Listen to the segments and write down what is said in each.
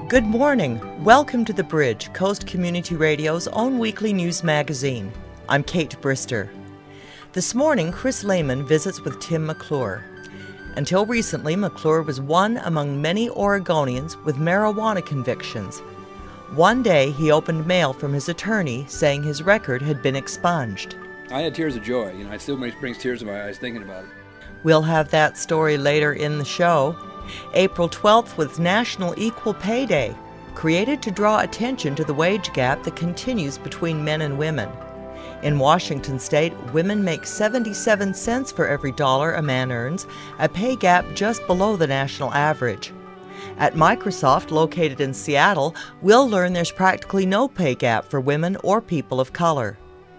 Good morning. Welcome to The Bridge, Coast Community Radio's own weekly news magazine. I'm Kate Brister. This morning, Chris Lehman visits with Tim McClure. Until recently, McClure was one among many Oregonians with marijuana convictions. One day, he opened mail from his attorney saying his record had been expunged. I had tears of joy. It still brings tears to my eyes thinking about it. We'll have that story later in the show. April 12th was National Equal Pay Day, created to draw attention to the wage gap that continues between men and women. In Washington state, women make 77 cents for every dollar a man earns, a pay gap just below the national average. At Microsoft, located in Seattle, we'll learn there's practically no pay gap for women or people of color.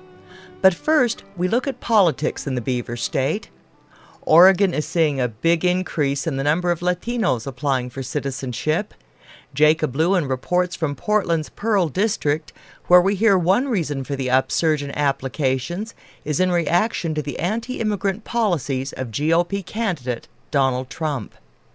But first, we look at politics in the Beaver State. Oregon is seeing a big increase in the number of Latinos applying for citizenship. Jacob Lewin reports from Portland's Pearl District, where we hear one reason for the upsurge in applications is in reaction to the anti-immigrant policies of GOP candidate Donald Trump.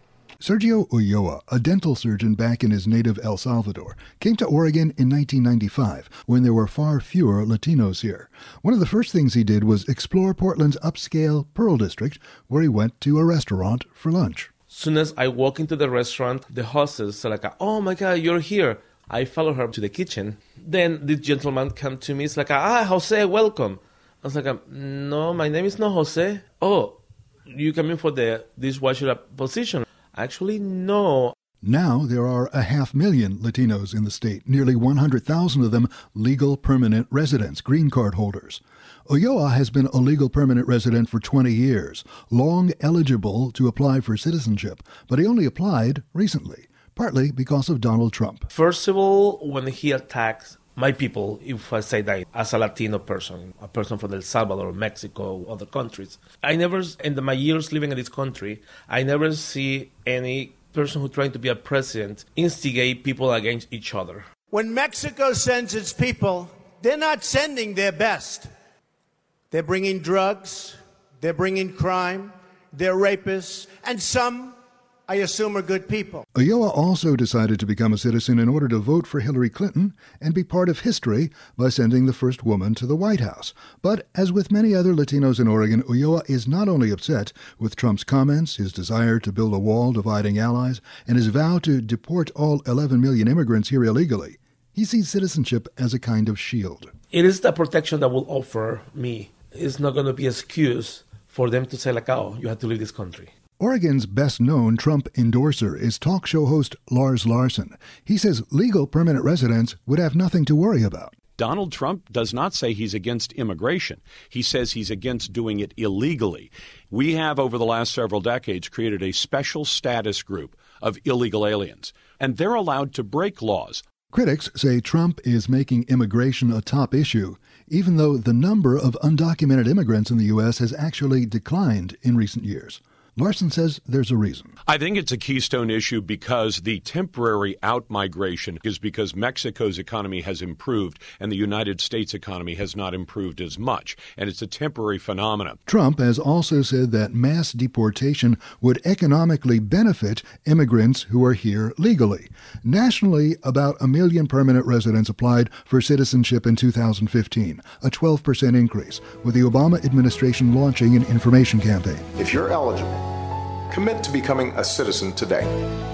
Sergio Ulloa, a dental surgeon back in his native El Salvador, came to Oregon in 1995 when there were far fewer Latinos here. One of the first things he did was explore Portland's upscale Pearl District, where he went to a restaurant for lunch. Soon as I walk into the restaurant, the hostess is like, "Oh my God, you're here." I follow her to the kitchen. Then this gentleman come to me. It's like, Jose, welcome. I was like, "No, my name is not Jose." "Oh, you come in for the dishwasher position?" "Actually, no." Now there are 500,000 Latinos in the state, nearly 100,000 of them legal permanent residents, green card holders. Ulloa has been a legal permanent resident for 20 years, long eligible to apply for citizenship, but he only applied recently, partly because of Donald Trump. First of all, when he attacks my people, if I say that as a Latino person, a person from El Salvador, Mexico, other countries, I never, in my years living in this country, I never see any person who trying to be a president instigate people against each other. When Mexico sends its people, they're not sending their best. They're bringing drugs, they're bringing crime, they're rapists, and some, I assume, are good people. Ulloa also decided to become a citizen in order to vote for Hillary Clinton and be part of history by sending the first woman to the White House. But as with many other Latinos in Oregon, Ulloa is not only upset with Trump's comments, his desire to build a wall dividing allies, and his vow to deport all 11 million immigrants here illegally. He sees citizenship as a kind of shield. It is the protection that will offer me. It's not going to be an excuse for them to say, you have to leave this country. Oregon's best-known Trump endorser is talk show host Lars Larson. He says legal permanent residents would have nothing to worry about. Donald Trump does not say he's against immigration. He says he's against doing it illegally. We have, over the last several decades, created a special status group of illegal aliens, and they're allowed to break laws. Critics say Trump is making immigration a top issue, even though the number of undocumented immigrants in the U.S. has actually declined in recent years. Larson says there's a reason. I think it's a keystone issue because the temporary out-migration is because Mexico's economy has improved and the United States economy has not improved as much, and it's a temporary phenomenon. Trump has also said that mass deportation would economically benefit immigrants who are here legally. Nationally, about 1 million permanent residents applied for citizenship in 2015, a 12% increase, with the Obama administration launching an information campaign. If you're eligible, commit to becoming a citizen today.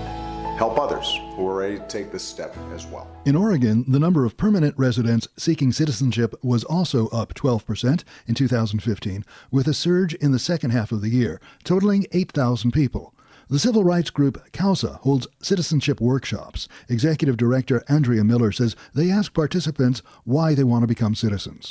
Help others who are ready to take this step as well. In Oregon, the number of permanent residents seeking citizenship was also up 12% in 2015, with a surge in the second half of the year, totaling 8,000 people. The civil rights group CAUSA holds citizenship workshops. Executive Director Andrea Miller says they ask participants why they want to become citizens.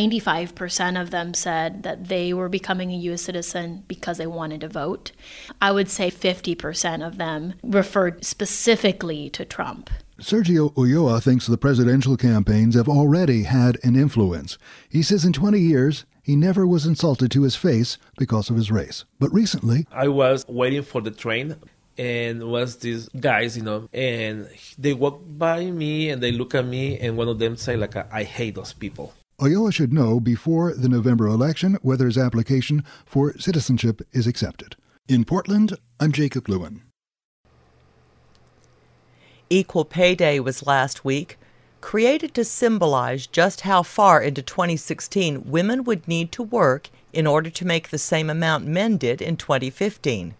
95% of them said that they were becoming a U.S. citizen because they wanted to vote. I would say 50% of them referred specifically to Trump. Sergio Ulloa thinks the presidential campaigns have already had an influence. He says in 20 years, he never was insulted to his face because of his race. But recently, I was waiting for the train, and was these guys, and they walk by me, and they look at me, and one of them say, I hate those people. Ulloa should know before the November election whether his application for citizenship is accepted. In Portland, I'm Jacob Lewin. Equal Pay Day was last week, created to symbolize just how far into 2016 women would need to work in order to make the same amount men did in 2015.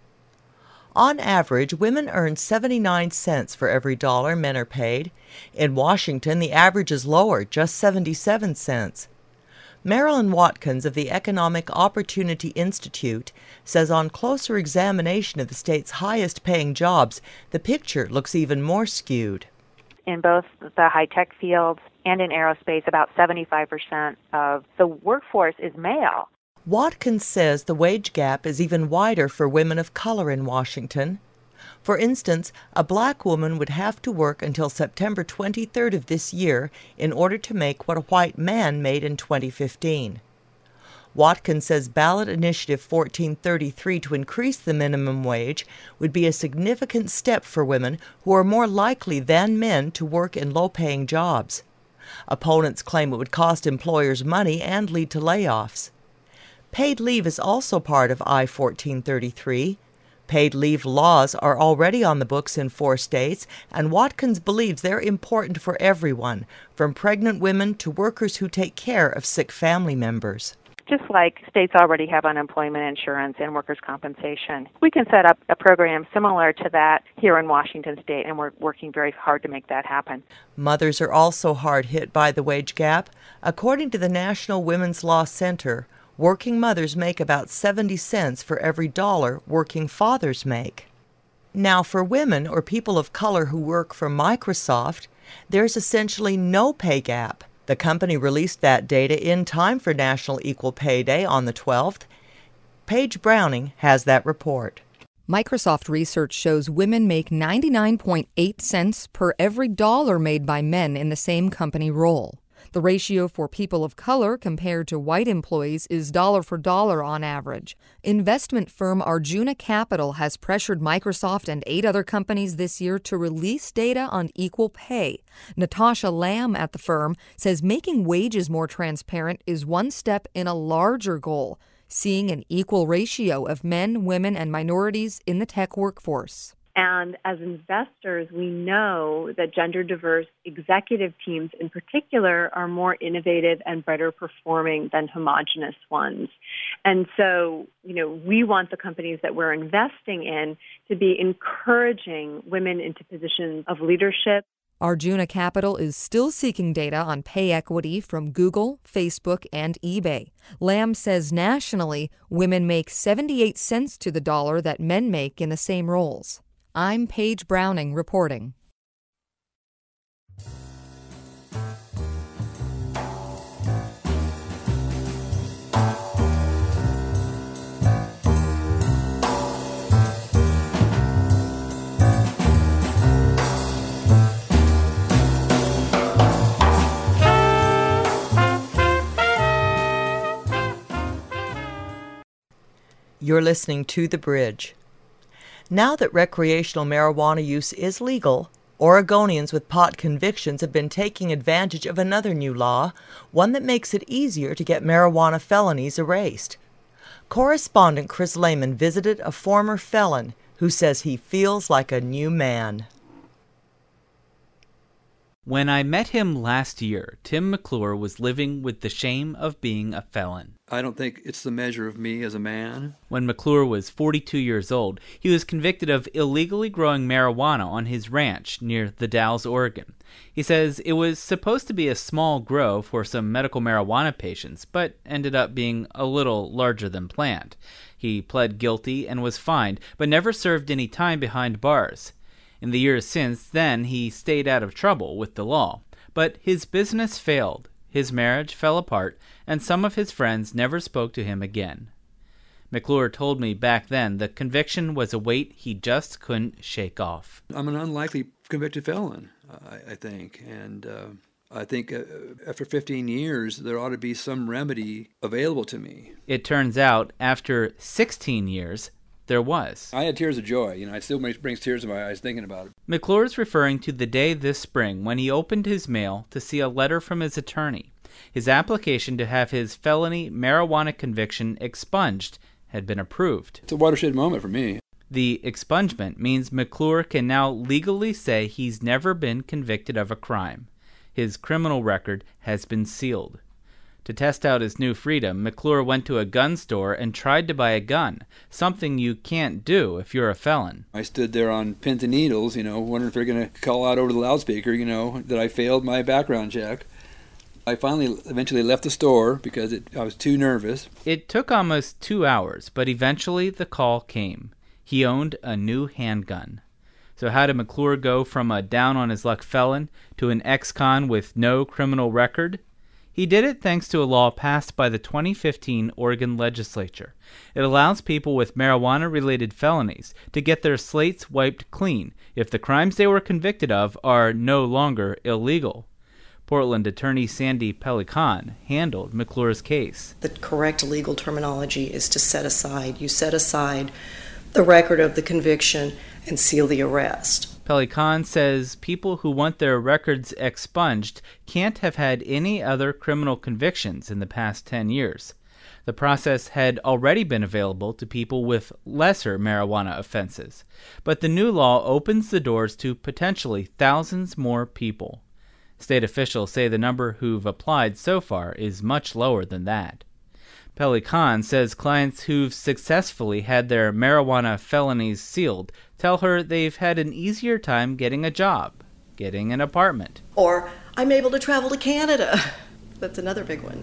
On average, women earn 79 cents for every dollar men are paid. In Washington, the average is lower, just 77 cents. Marilyn Watkins of the Economic Opportunity Institute says on closer examination of the state's highest-paying jobs, the picture looks even more skewed. In both the high-tech fields and in aerospace, about 75% of the workforce is male. Watkins says the wage gap is even wider for women of color in Washington. For instance, a black woman would have to work until September 23rd of this year in order to make what a white man made in 2015. Watkins says ballot initiative 1433 to increase the minimum wage would be a significant step for women who are more likely than men to work in low-paying jobs. Opponents claim it would cost employers money and lead to layoffs. Paid leave is also part of I-1433. Paid leave laws are already on the books in 4 states, and Watkins believes they're important for everyone, from pregnant women to workers who take care of sick family members. Just like states already have unemployment insurance and workers' compensation, we can set up a program similar to that here in Washington State, and we're working very hard to make that happen. Mothers are also hard hit by the wage gap. According to the National Women's Law Center, working mothers make about 70 cents for every dollar working fathers make. Now, for women or people of color who work for Microsoft, there's essentially no pay gap. The company released that data in time for National Equal Pay Day on the 12th. Paige Browning has that report. Microsoft research shows women make 99.8 cents per every dollar made by men in the same company role. The ratio for people of color compared to white employees is dollar for dollar on average. Investment firm Arjuna Capital has pressured Microsoft and 8 other companies this year to release data on equal pay. Natasha Lamb at the firm says making wages more transparent is one step in a larger goal, seeing an equal ratio of men, women, and minorities in the tech workforce. And as investors, we know that gender-diverse executive teams in particular are more innovative and better performing than homogenous ones. And so, we want the companies that we're investing in to be encouraging women into positions of leadership. Arjuna Capital is still seeking data on pay equity from Google, Facebook, and eBay. Lamb says nationally, women make 78 cents to the dollar that men make in the same roles. I'm Paige Browning reporting. You're listening to The Bridge. Now that recreational marijuana use is legal, Oregonians with pot convictions have been taking advantage of another new law, one that makes it easier to get marijuana felonies erased. Correspondent Chris Lehman visited a former felon who says he feels like a new man. When I met him last year, Tim McClure was living with the shame of being a felon. I don't think it's the measure of me as a man. When McClure was 42 years old, he was convicted of illegally growing marijuana on his ranch near The Dalles, Oregon. He says it was supposed to be a small grow for some medical marijuana patients, but ended up being a little larger than planned. He pled guilty and was fined, but never served any time behind bars. In the years since then, he stayed out of trouble with the law. But his business failed, his marriage fell apart, and some of his friends never spoke to him again. McClure told me back then the conviction was a weight he just couldn't shake off. I'm an unlikely convicted felon, I think. And I think after 15 years, there ought to be some remedy available to me. It turns out, after 16 years, there was. I had tears of joy. It still brings tears to my eyes thinking about it. McClure's referring to the day this spring when he opened his mail to see a letter from his attorney. His application to have his felony marijuana conviction expunged had been approved. It's a watershed moment for me. The expungement means McClure can now legally say he's never been convicted of a crime. His criminal record has been sealed. To test out his new freedom, McClure went to a gun store and tried to buy a gun, something you can't do if you're a felon. I stood there on pins and needles, wondering if they're going to call out over the loudspeaker, that I failed my background check. I eventually left the store because I was too nervous. It took almost 2 hours, but eventually the call came. He owned a new handgun. So how did McClure go from a down-on-his-luck felon to an ex-con with no criminal record? He did it thanks to a law passed by the 2015 Oregon legislature. It allows people with marijuana-related felonies to get their slates wiped clean if the crimes they were convicted of are no longer illegal. Portland attorney Sandy Pelican handled McClure's case. The correct legal terminology is to set aside. You set aside the record of the conviction and seal the arrest. Pelican says people who want their records expunged can't have had any other criminal convictions in the past 10 years. The process had already been available to people with lesser marijuana offenses, but the new law opens the doors to potentially thousands more people. State officials say the number who've applied so far is much lower than that. Pelican says clients who've successfully had their marijuana felonies sealed tell her they've had an easier time getting a job, getting an apartment. Or, I'm able to travel to Canada. That's another big one.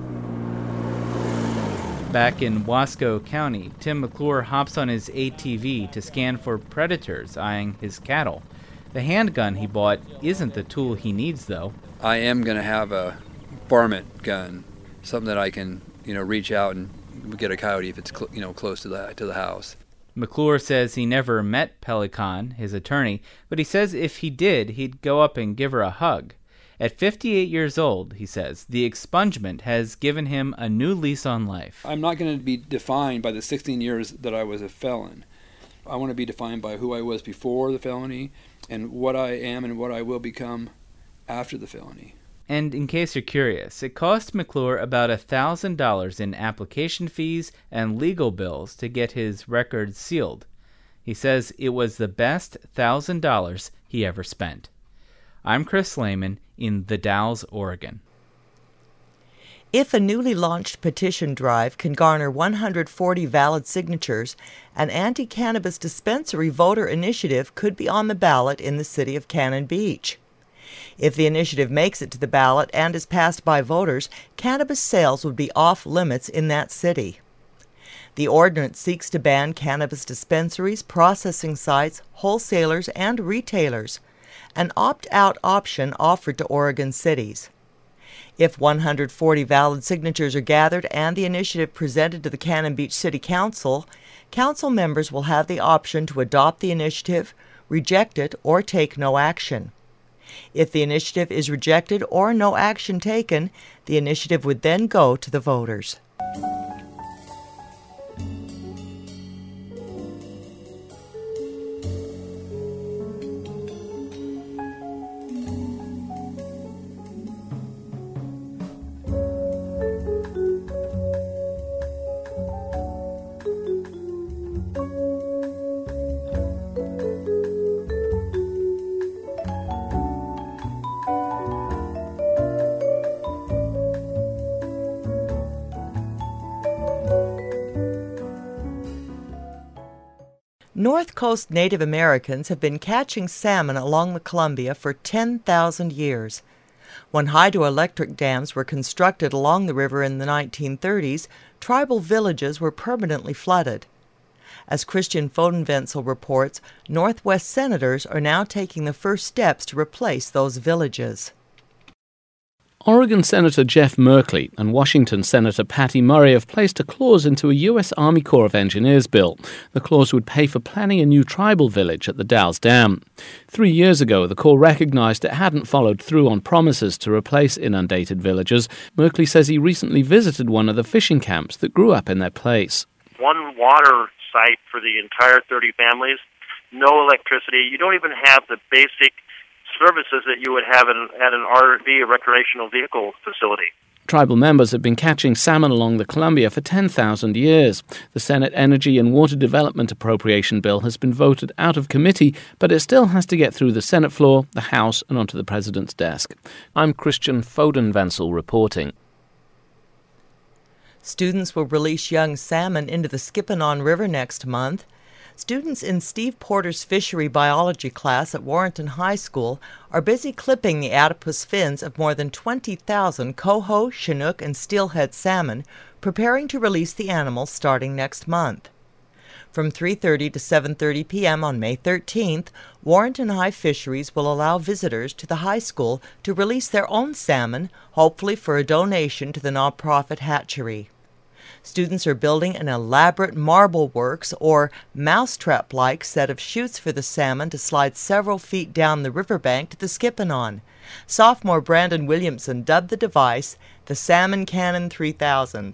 Back in Wasco County, Tim McClure hops on his ATV to scan for predators eyeing his cattle. The handgun he bought isn't the tool he needs, though. I am going to have a varmint gun, something that I can reach out and get a coyote if it's close to the house. McClure says he never met Pelican, his attorney, but he says if he did, he'd go up and give her a hug. At 58 years old, he says, the expungement has given him a new lease on life. I'm not going to be defined by the 16 years that I was a felon. I want to be defined by who I was before the felony and what I am and what I will become after the felony. And in case you're curious, it cost McClure about $1,000 in application fees and legal bills to get his record sealed. He says it was the best $1,000 he ever spent. I'm Chris Lehman in The Dalles, Oregon. If a newly launched petition drive can garner 140 valid signatures, an anti-cannabis dispensary voter initiative could be on the ballot in the city of Cannon Beach. If the initiative makes it to the ballot and is passed by voters, cannabis sales would be off limits in that city. The ordinance seeks to ban cannabis dispensaries, processing sites, wholesalers, and retailers, an opt-out option offered to Oregon cities. If 140 valid signatures are gathered and the initiative presented to the Cannon Beach City Council, council members will have the option to adopt the initiative, reject it, or take no action. If the initiative is rejected or no action taken, the initiative would then go to the voters. North Coast Native Americans have been catching salmon along the Columbia for 10,000 years. When hydroelectric dams were constructed along the river in the 1930s, tribal villages were permanently flooded. As Christian Fodenwenzel reports, Northwest senators are now taking the first steps to replace those villages. Oregon Senator Jeff Merkley and Washington Senator Patty Murray have placed a clause into a U.S. Army Corps of Engineers bill. The clause would pay for planning a new tribal village at the Dalles Dam. 3 years ago, the Corps recognized it hadn't followed through on promises to replace inundated villages. Merkley says he recently visited one of the fishing camps that grew up in their place. One water site for the entire 30 families, no electricity. You don't even have the basic services that you would have at an RV, a recreational vehicle facility. Tribal members have been catching salmon along the Columbia for 10,000 years. The Senate Energy and Water Development Appropriation Bill has been voted out of committee, but it still has to get through the Senate floor, the House, and onto the President's desk. I'm Christian Foden-Wenzel reporting. Students will release young salmon into the Skipanon River next month. Students in Steve Porter's fishery biology class at Warrenton High School are busy clipping the adipose fins of more than 20,000 coho, chinook, and steelhead salmon, preparing to release the animals starting next month. From 3:30 to 7:30 p.m. on May 13th, Warrenton High Fisheries will allow visitors to the high school to release their own salmon, hopefully for a donation to the nonprofit hatchery. Students are building an elaborate marble works or mousetrap-like set of chutes for the salmon to slide several feet down the riverbank to the Skipanon. Sophomore Brandon Williamson dubbed the device the Salmon Cannon 3000.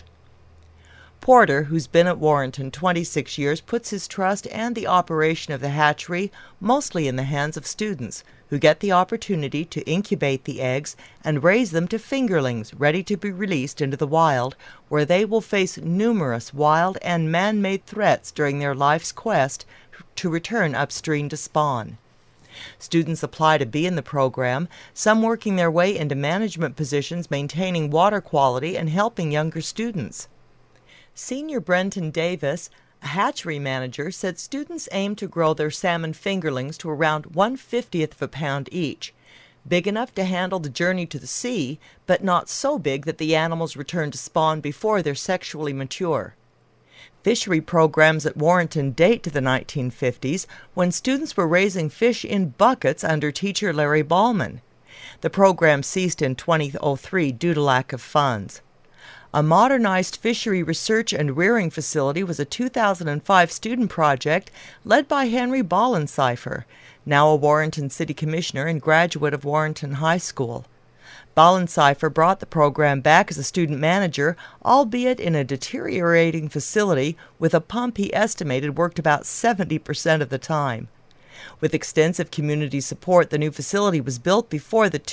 Porter, who's been at Warrenton 26 years, puts his trust and the operation of the hatchery mostly in the hands of students, who get the opportunity to incubate the eggs and raise them to fingerlings ready to be released into the wild, where they will face numerous wild and man-made threats during their life's quest to return upstream to spawn. Students apply to be in the program, some working their way into management positions maintaining water quality and helping younger students. Senior Brenton Davis, a hatchery manager, said students aim to grow their salmon fingerlings to around 1/50th of a pound each, big enough to handle the journey to the sea, but not so big that the animals return to spawn before they're sexually mature. Fishery programs at Warrenton date to the 1950s, when students were raising fish in buckets under teacher Larry Ballman. The program ceased in 2003 due to lack of funds. A modernized fishery research and rearing facility was a 2005 student project led by Henry Ballenseifer, now a Warrenton City Commissioner and graduate of Warrenton High School. Ballenseifer brought the program back as a student manager, albeit in a deteriorating facility with a pump he estimated worked about 70% of the time. With extensive community support, the new facility was built before the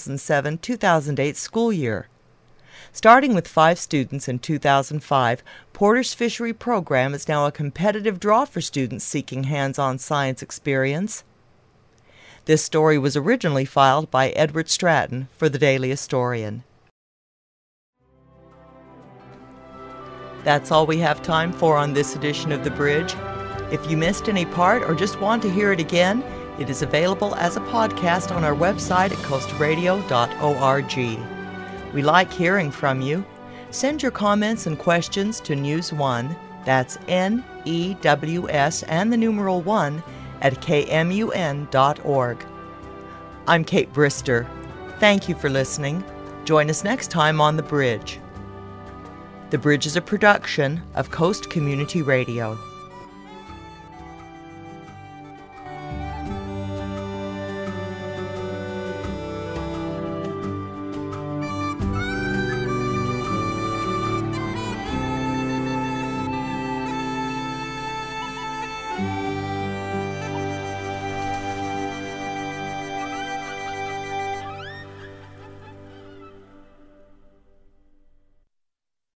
2007-2008 school year. Starting with 5 students in 2005, Porter's fishery program is now a competitive draw for students seeking hands-on science experience. This story was originally filed by Edward Stratton for the Daily Historian. That's all we have time for on this edition of The Bridge. If you missed any part or just want to hear it again, it is available as a podcast on our website at coastradio.org. We like hearing from you. Send your comments and questions to News1, that's NEWS and the numeral 1, at KMUN.org. I'm Kate Brister. Thank you for listening. Join us next time on The Bridge. The Bridge is a production of Coast Community Radio.